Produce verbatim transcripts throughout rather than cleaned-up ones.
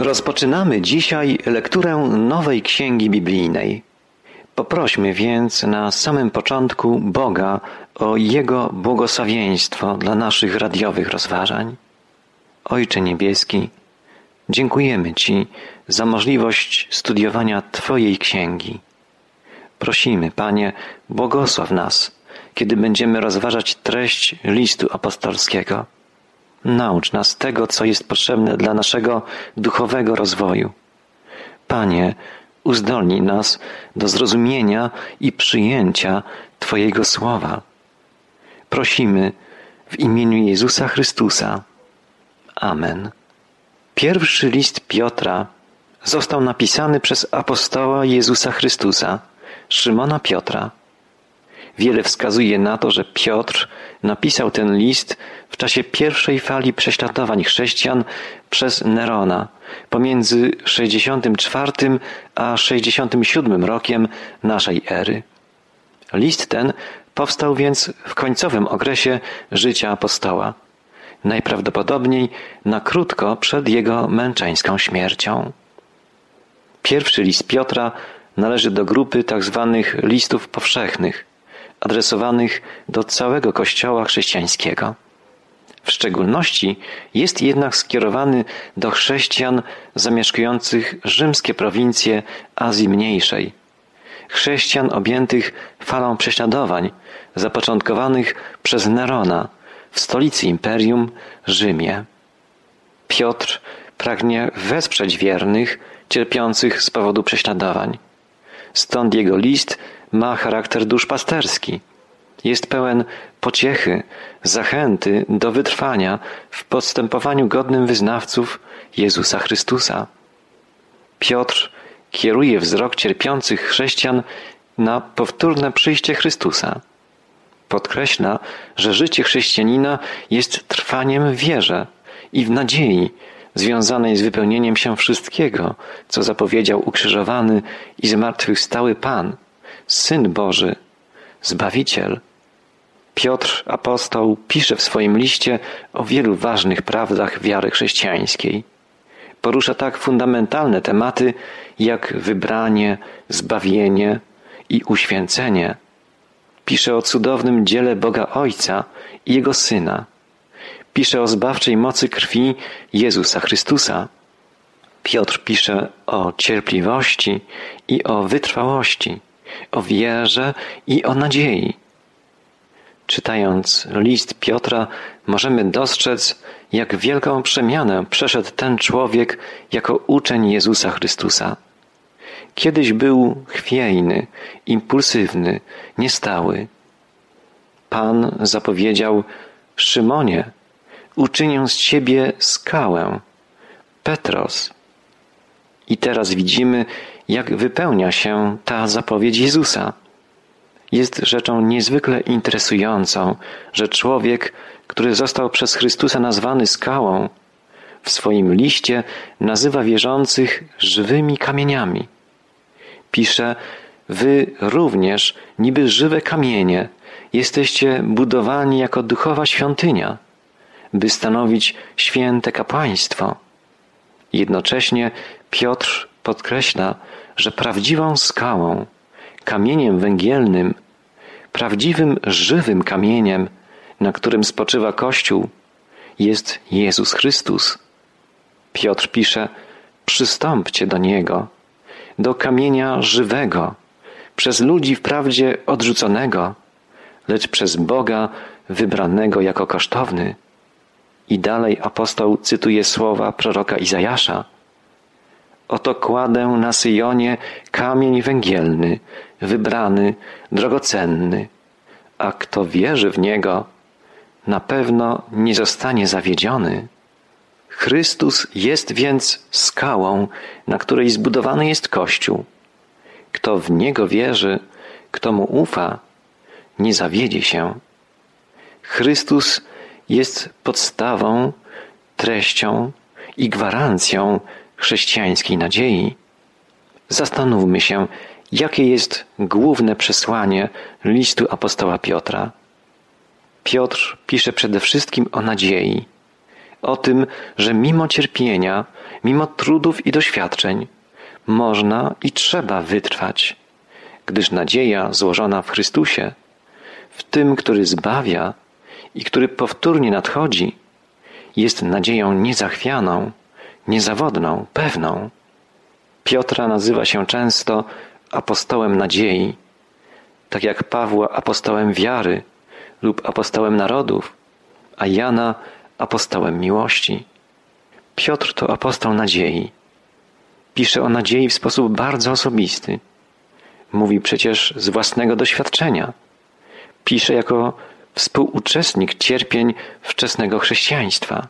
Rozpoczynamy dzisiaj lekturę nowej księgi biblijnej. Poprośmy więc na samym początku Boga o Jego błogosławieństwo dla naszych radiowych rozważań. Ojcze Niebieski, dziękujemy Ci za możliwość studiowania Twojej księgi. Prosimy, Panie, błogosław nas, kiedy będziemy rozważać treść listu apostolskiego. Naucz nas tego, co jest potrzebne dla naszego duchowego rozwoju. Panie, uzdolnij nas do zrozumienia i przyjęcia Twojego słowa. Prosimy w imieniu Jezusa Chrystusa. Amen. Pierwszy list Piotra został napisany przez apostoła Jezusa Chrystusa, Szymona Piotra. Wiele wskazuje na to, że Piotr napisał ten list w czasie pierwszej fali prześladowań chrześcijan przez Nerona pomiędzy sześćdziesiątym czwartym a sześćdziesiątym siódmym rokiem naszej ery. List ten powstał więc w końcowym okresie życia apostoła, najprawdopodobniej na krótko przed jego męczeńską śmiercią. Pierwszy list Piotra należy do grupy tzw. listów powszechnych, adresowanych do całego Kościoła chrześcijańskiego. W szczególności jest jednak skierowany do chrześcijan zamieszkujących rzymskie prowincje Azji Mniejszej, chrześcijan objętych falą prześladowań zapoczątkowanych przez Nerona w stolicy imperium, Rzymie. Piotr pragnie wesprzeć wiernych cierpiących z powodu prześladowań. Stąd jego list ma charakter duszpasterski. Jest pełen pociechy, zachęty do wytrwania w postępowaniu godnym wyznawców Jezusa Chrystusa. Piotr kieruje wzrok cierpiących chrześcijan na powtórne przyjście Chrystusa. Podkreśla, że życie chrześcijanina jest trwaniem w wierze i w nadziei związanej z wypełnieniem się wszystkiego, co zapowiedział ukrzyżowany i zmartwychwstały Pan, Syn Boży, Zbawiciel. Piotr, apostoł, pisze w swoim liście o wielu ważnych prawdach wiary chrześcijańskiej. Porusza tak fundamentalne tematy jak wybranie, zbawienie i uświęcenie. Pisze o cudownym dziele Boga Ojca i Jego Syna. Pisze o zbawczej mocy krwi Jezusa Chrystusa. Piotr pisze o cierpliwości i o wytrwałości, o wierze i o nadziei. Czytając list Piotra, możemy dostrzec, jak wielką przemianę przeszedł ten człowiek jako uczeń Jezusa Chrystusa. Kiedyś był chwiejny, impulsywny, niestały. Pan zapowiedział: Szymonie, uczynię z ciebie skałę, Petros. I teraz widzimy, jak wypełnia się ta zapowiedź Jezusa. Jest rzeczą niezwykle interesującą, że człowiek, który został przez Chrystusa nazwany skałą, w swoim liście nazywa wierzących żywymi kamieniami. Pisze: wy również, niby żywe kamienie, jesteście budowani jako duchowa świątynia, by stanowić święte kapłaństwo. Jednocześnie Piotr podkreśla, że prawdziwą skałą, kamieniem węgielnym, prawdziwym, żywym kamieniem, na którym spoczywa Kościół, jest Jezus Chrystus. Piotr pisze: przystąpcie do Niego, do kamienia żywego, przez ludzi wprawdzie odrzuconego, lecz przez Boga wybranego jako kosztowny. I dalej apostoł cytuje słowa proroka Izajasza: oto kładę na Syjonie kamień węgielny, wybrany, drogocenny, a kto wierzy w Niego, na pewno nie zostanie zawiedziony. Chrystus jest więc skałą, na której zbudowany jest Kościół. Kto w Niego wierzy, kto Mu ufa, nie zawiedzie się. Chrystus jest podstawą, treścią i gwarancją chrześcijańskiej nadziei. Zastanówmy się, jakie jest główne przesłanie listu apostoła Piotra. Piotr pisze przede wszystkim o nadziei, o tym, że mimo cierpienia, mimo trudów i doświadczeń, można i trzeba wytrwać, gdyż nadzieja złożona w Chrystusie, w tym, który zbawia i który powtórnie nadchodzi, jest nadzieją niezachwianą, niezawodną, pewną. Piotra nazywa się często apostołem nadziei, tak jak Pawła apostołem wiary lub apostołem narodów, a Jana apostołem miłości. Piotr to apostoł nadziei. Pisze o nadziei w sposób bardzo osobisty. Mówi przecież z własnego doświadczenia. Pisze jako współuczestnik cierpień wczesnego chrześcijaństwa.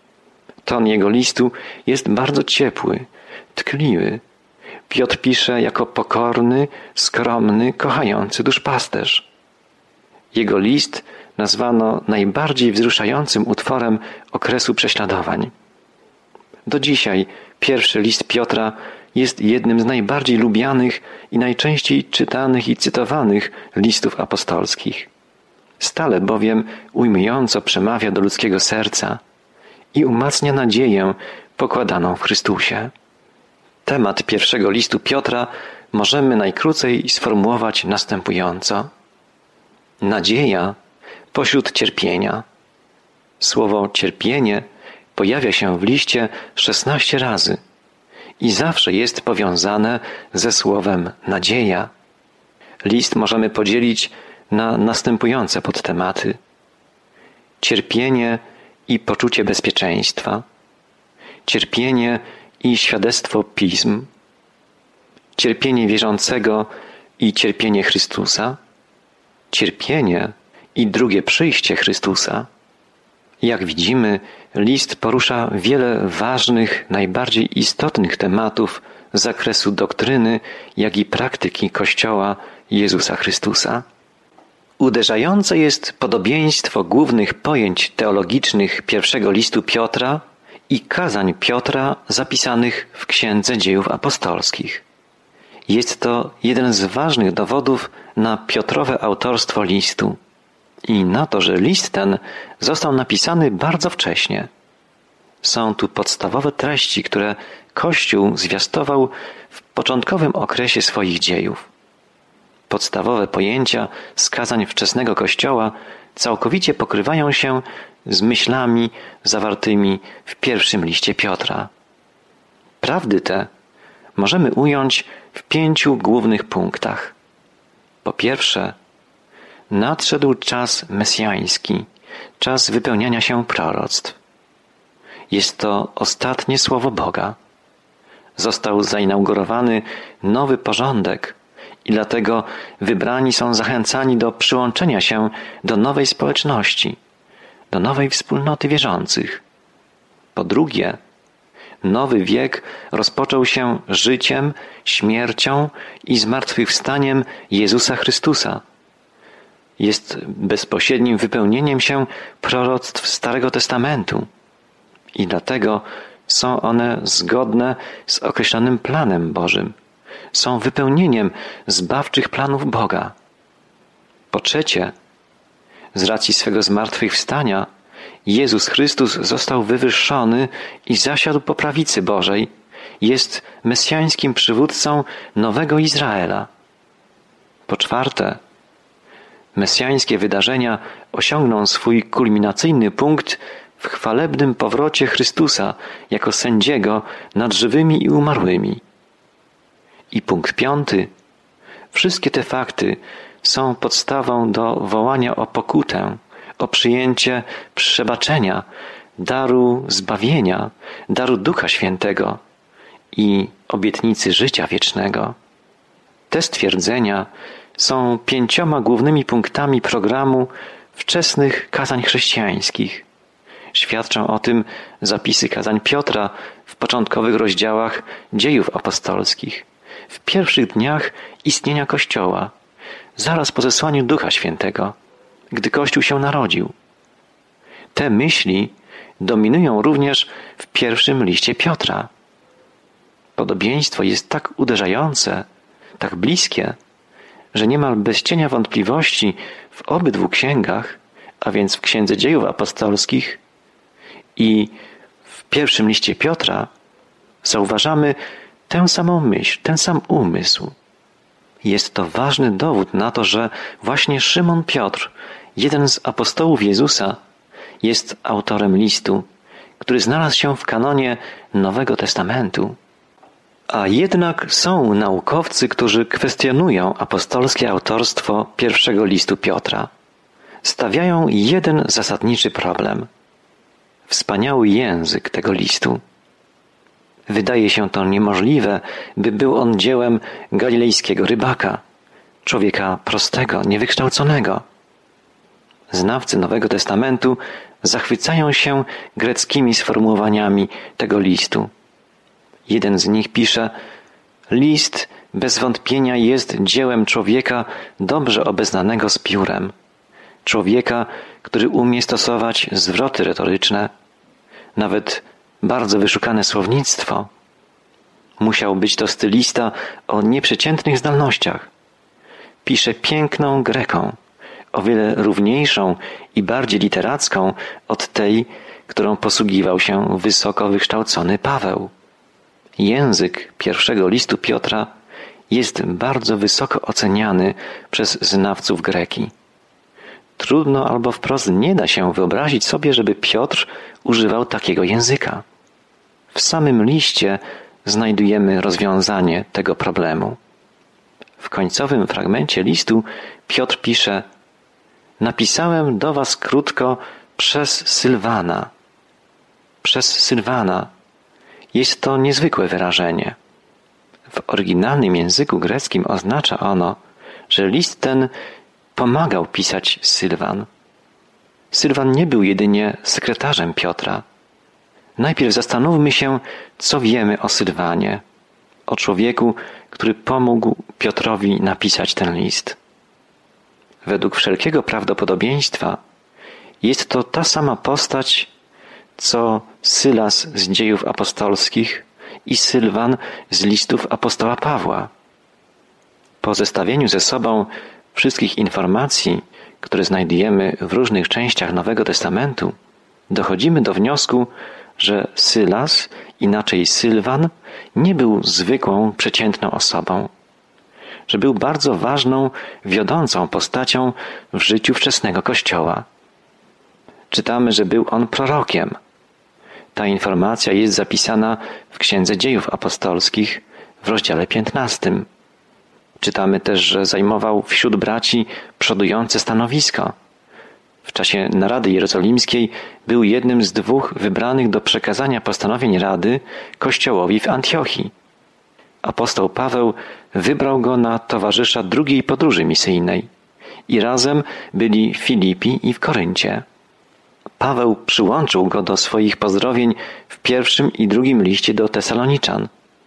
Ton jego listu jest bardzo ciepły, tkliwy. Piotr pisze jako pokorny, skromny, kochający duszpasterz. Jego list nazwano najbardziej wzruszającym utworem okresu prześladowań. Do dzisiaj pierwszy list Piotra jest jednym z najbardziej lubianych i najczęściej czytanych i cytowanych listów apostolskich. Stale bowiem ujmująco przemawia do ludzkiego serca i umacnia nadzieję pokładaną w Chrystusie. Temat pierwszego listu Piotra możemy najkrócej sformułować następująco. Nadzieja pośród cierpienia. Słowo cierpienie pojawia się w liście szesnaście razy i zawsze jest powiązane ze słowem nadzieja. List możemy podzielić na następujące podtematy. Cierpienie i poczucie bezpieczeństwa. Cierpienie i świadectwo pism. Cierpienie wierzącego i cierpienie Chrystusa. Cierpienie i drugie przyjście Chrystusa. Jak widzimy, list porusza wiele ważnych, najbardziej istotnych tematów z zakresu doktryny, jak i praktyki Kościoła Jezusa Chrystusa. Uderzające jest podobieństwo głównych pojęć teologicznych pierwszego listu Piotra i kazań Piotra zapisanych w Księdze Dziejów Apostolskich. Jest to jeden z ważnych dowodów na Piotrowe autorstwo listu i na to, że list ten został napisany bardzo wcześnie. Są tu podstawowe treści, które Kościół zwiastował w początkowym okresie swoich dziejów. Podstawowe pojęcia z kazań wczesnego Kościoła całkowicie pokrywają się z myślami zawartymi w pierwszym liście Piotra. Prawdy te możemy ująć w pięciu głównych punktach. Po pierwsze, nadszedł czas mesjański, czas wypełniania się proroctw. Jest to ostatnie słowo Boga. Został zainaugurowany nowy porządek i dlatego wybrani są zachęcani do przyłączenia się do nowej społeczności, do nowej wspólnoty wierzących. Po drugie, nowy wiek rozpoczął się życiem, śmiercią i zmartwychwstaniem Jezusa Chrystusa. Jest bezpośrednim wypełnieniem się proroctw Starego Testamentu i dlatego są one zgodne z określonym planem Bożym. Są wypełnieniem zbawczych planów Boga. Po trzecie, z racji swego zmartwychwstania Jezus Chrystus został wywyższony i zasiadł po prawicy Bożej. Jest mesjańskim przywódcą nowego Izraela. Po czwarte, mesjańskie wydarzenia osiągną swój kulminacyjny punkt w chwalebnym powrocie Chrystusa jako sędziego nad żywymi i umarłymi. I punkt piąty. Wszystkie te fakty są podstawą do wołania o pokutę, o przyjęcie przebaczenia, daru zbawienia, daru Ducha Świętego i obietnicy życia wiecznego. Te stwierdzenia są pięcioma głównymi punktami programu wczesnych kazań chrześcijańskich. Świadczą o tym zapisy kazań Piotra w początkowych rozdziałach Dziejów Apostolskich, w pierwszych dniach istnienia Kościoła, zaraz po zesłaniu Ducha Świętego, gdy Kościół się narodził. Te myśli dominują również w pierwszym liście Piotra. Podobieństwo jest tak uderzające, tak bliskie, że niemal bez cienia wątpliwości w obydwu księgach, a więc w Księdze Dziejów Apostolskich I w pierwszym liście Piotra zauważamy tę samą myśl, ten sam umysł. Jest to ważny dowód na to, że właśnie Szymon Piotr, jeden z apostołów Jezusa, jest autorem listu, który znalazł się w kanonie Nowego Testamentu. A jednak są naukowcy, którzy kwestionują apostolskie autorstwo pierwszego listu Piotra. Stawiają jeden zasadniczy problem. Wspaniały język tego listu. Wydaje się to niemożliwe, by był on dziełem galilejskiego rybaka, człowieka prostego, niewykształconego. Znawcy Nowego Testamentu zachwycają się greckimi sformułowaniami tego listu. Jeden z nich pisze: list bez wątpienia jest dziełem człowieka dobrze obeznanego z piórem. Człowieka, który umie stosować zwroty retoryczne, nawet bardzo wyszukane słownictwo. Musiał być to stylista o nieprzeciętnych zdolnościach. Pisze piękną greką, o wiele równiejszą i bardziej literacką od tej, którą posługiwał się wysoko wykształcony Paweł. Język pierwszego listu Piotra jest bardzo wysoko oceniany przez znawców greki. Trudno albo wprost nie da się wyobrazić sobie, żeby Piotr używał takiego języka. W samym liście znajdujemy rozwiązanie tego problemu. W końcowym fragmencie listu Piotr pisze: napisałem do was krótko przez Sylwana. Przez Sylwana. Jest to niezwykłe wyrażenie. W oryginalnym języku greckim oznacza ono, że list ten pomagał pisać Sylwan. Sylwan nie był jedynie sekretarzem Piotra. Najpierw zastanówmy się, co wiemy o Sylwanie, o człowieku, który pomógł Piotrowi napisać ten list. Według wszelkiego prawdopodobieństwa jest to ta sama postać, co Sylas z Dziejów Apostolskich i Sylwan z listów apostoła Pawła. Po zestawieniu ze sobą wszystkich informacji, które znajdujemy w różnych częściach Nowego Testamentu, dochodzimy do wniosku, że Sylas, inaczej Sylwan, nie był zwykłą, przeciętną osobą, że był bardzo ważną, wiodącą postacią w życiu wczesnego Kościoła. Czytamy, że był on prorokiem. Ta informacja jest zapisana w Księdze Dziejów Apostolskich w rozdziale piętnastym. Czytamy też, że zajmował wśród braci przodujące stanowisko. W czasie narady jerozolimskiej był jednym z dwóch wybranych do przekazania postanowień rady Kościołowi w Antiochii. Apostoł Paweł wybrał go na towarzysza drugiej podróży misyjnej i razem byli w Filipi i w Koryncie. Paweł przyłączył go do swoich pozdrowień w pierwszym i drugim liście do Tesaloniczan.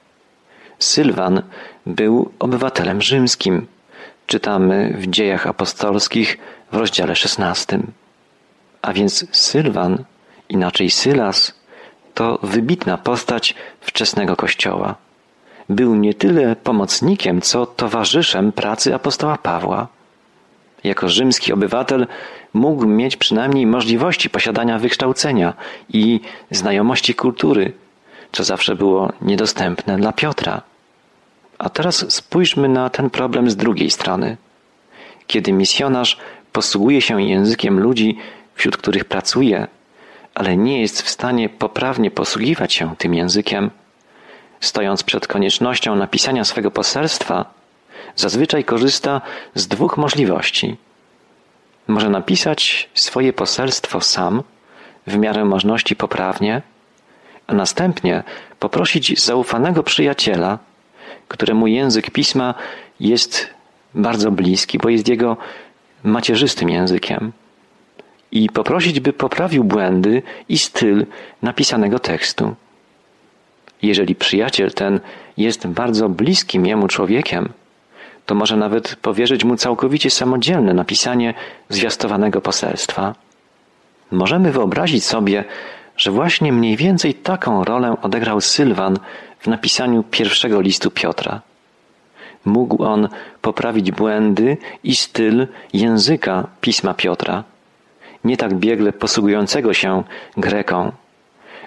Sylwan był obywatelem rzymskim. Czytamy w Dziejach Apostolskich w rozdziale szesnastym. A więc Sylwan, inaczej Sylas, to wybitna postać wczesnego Kościoła. Był nie tyle pomocnikiem, co towarzyszem pracy apostoła Pawła. Jako rzymski obywatel mógł mieć przynajmniej możliwości posiadania wykształcenia i znajomości kultury, co zawsze było niedostępne dla Piotra. A teraz spójrzmy na ten problem z drugiej strony. Kiedy misjonarz posługuje się językiem ludzi, wśród których pracuje, ale nie jest w stanie poprawnie posługiwać się tym językiem, stojąc przed koniecznością napisania swego poselstwa, zazwyczaj korzysta z dwóch możliwości. Może napisać swoje poselstwo sam, w miarę możliwości poprawnie, a następnie poprosić zaufanego przyjaciela, któremu język pisma jest bardzo bliski, bo jest jego macierzystym językiem, i poprosić, by poprawił błędy i styl napisanego tekstu. Jeżeli przyjaciel ten jest bardzo bliskim jemu człowiekiem, to może nawet powierzyć mu całkowicie samodzielne napisanie zwiastowanego poselstwa. Możemy wyobrazić sobie, że właśnie mniej więcej taką rolę odegrał Sylwan w napisaniu pierwszego listu Piotra. Mógł on poprawić błędy i styl języka pisma Piotra, nie tak biegle posługującego się greką,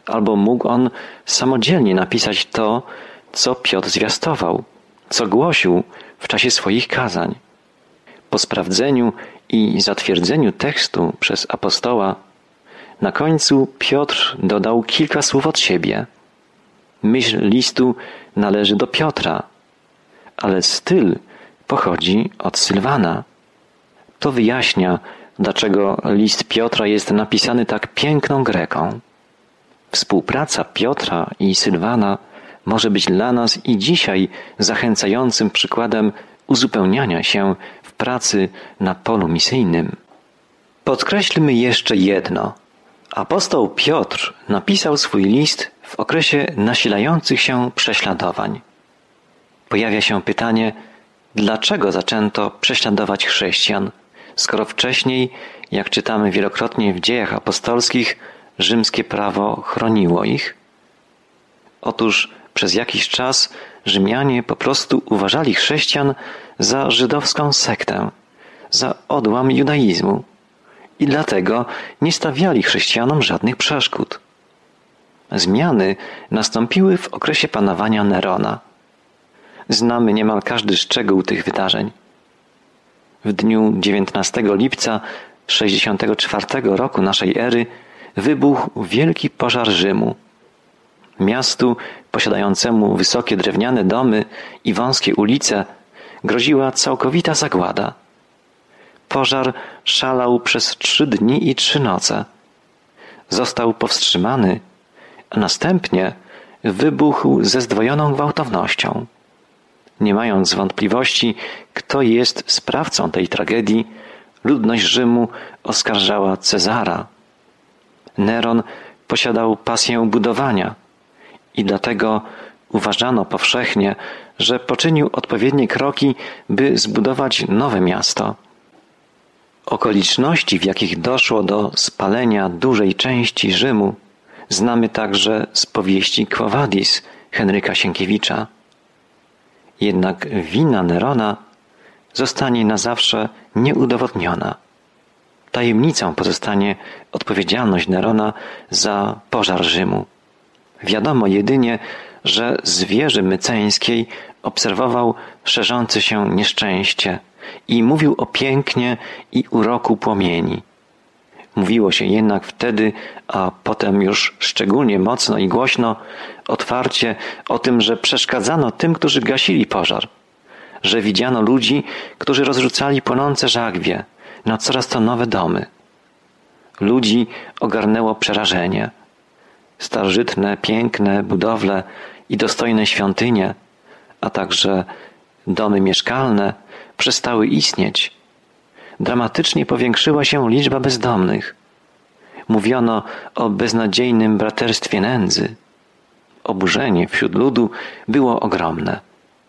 albo mógł on samodzielnie napisać to, co Piotr zwiastował, co głosił w czasie swoich kazań. Po sprawdzeniu i zatwierdzeniu tekstu przez apostoła, na końcu Piotr dodał kilka słów od siebie. Myśl listu należy do Piotra, ale styl pochodzi od Sylwana. To wyjaśnia, dlaczego list Piotra jest napisany tak piękną greką. Współpraca Piotra i Sylwana może być dla nas i dzisiaj zachęcającym przykładem uzupełniania się w pracy na polu misyjnym. Podkreślmy jeszcze jedno. Apostoł Piotr napisał swój list w okresie nasilających się prześladowań. Pojawia się pytanie, dlaczego zaczęto prześladować chrześcijan, skoro wcześniej, jak czytamy wielokrotnie w Dziejach Apostolskich, rzymskie prawo chroniło ich? Otóż przez jakiś czas Rzymianie po prostu uważali chrześcijan za żydowską sektę, za odłam judaizmu i dlatego nie stawiali chrześcijanom żadnych przeszkód. Zmiany nastąpiły w okresie panowania Nerona. Znamy niemal każdy szczegół tych wydarzeń. W dniu dziewiętnastego lipca sześćdziesiątego czwartego roku naszej ery wybuchł wielki pożar Rzymu. Miastu posiadającemu wysokie drewniane domy i wąskie ulice groziła całkowita zagłada. Pożar szalał przez trzy dni i trzy noce. Został powstrzymany, a następnie wybuchł ze zdwojoną gwałtownością. Nie mając wątpliwości, kto jest sprawcą tej tragedii, ludność Rzymu oskarżała Cezara. Neron posiadał pasję budowania i dlatego uważano powszechnie, że poczynił odpowiednie kroki, by zbudować nowe miasto. Okoliczności, w jakich doszło do spalenia dużej części Rzymu, znamy także z powieści Quo Vadis Henryka Sienkiewicza. Jednak wina Nerona zostanie na zawsze nieudowodniona. Tajemnicą pozostanie odpowiedzialność Nerona za pożar Rzymu. Wiadomo jedynie, że z wieży myceńskiej obserwował szerzące się nieszczęście i mówił o pięknie i uroku płomieni. Mówiło się jednak wtedy, a potem już szczególnie mocno i głośno, otwarcie o tym, że przeszkadzano tym, którzy gasili pożar, że widziano ludzi, którzy rozrzucali płonące żagwie na coraz to nowe domy. Ludzi ogarnęło przerażenie. Starożytne, piękne budowle i dostojne świątynie, a także domy mieszkalne przestały istnieć. Dramatycznie powiększyła się liczba bezdomnych. Mówiono o beznadziejnym braterstwie nędzy. Oburzenie wśród ludu było ogromne.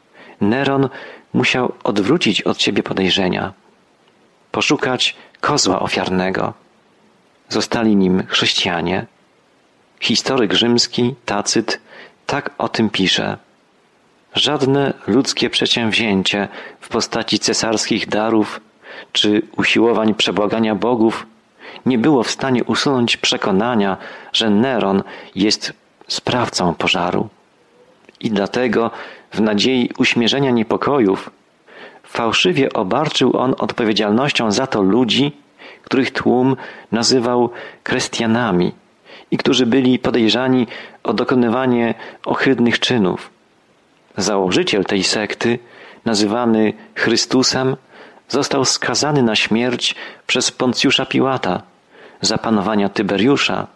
Neron musiał odwrócić od siebie podejrzenia, poszukać kozła ofiarnego. Zostali nim chrześcijanie. Historyk rzymski Tacyt tak o tym pisze. Żadne ludzkie przedsięwzięcie w postaci cesarskich darów czy usiłowań przebłagania bogów nie było w stanie usunąć przekonania, że Neron jest sprawcą pożaru. I dlatego w nadziei uśmierzenia niepokojów fałszywie obarczył on odpowiedzialnością za to ludzi, których tłum nazywał Krestianami i którzy byli podejrzani o dokonywanie ohydnych czynów. Założyciel tej sekty, nazywany Chrystusem, został skazany na śmierć przez Poncjusza Piłata za panowania Tyberiusza.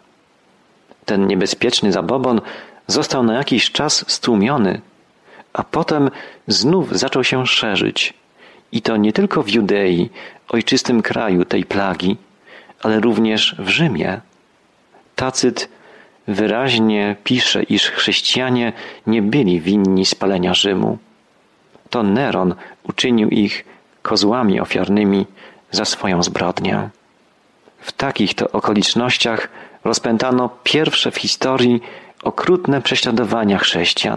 Ten niebezpieczny zabobon został na jakiś czas stłumiony, a potem znów zaczął się szerzyć. I to nie tylko w Judei, ojczystym kraju tej plagi, ale również w Rzymie. Tacyt wyraźnie pisze, iż chrześcijanie nie byli winni spalenia Rzymu. To Neron uczynił ich kozłami ofiarnymi za swoją zbrodnię. W takich to okolicznościach rozpętano pierwsze w historii okrutne prześladowania chrześcijan.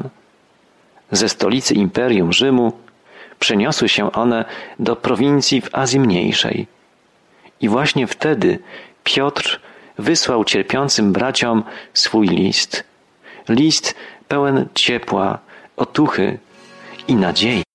Ze stolicy Imperium Rzymu przeniosły się one do prowincji w Azji Mniejszej. I właśnie wtedy Piotr wysłał cierpiącym braciom swój list. List pełen ciepła, otuchy i nadziei.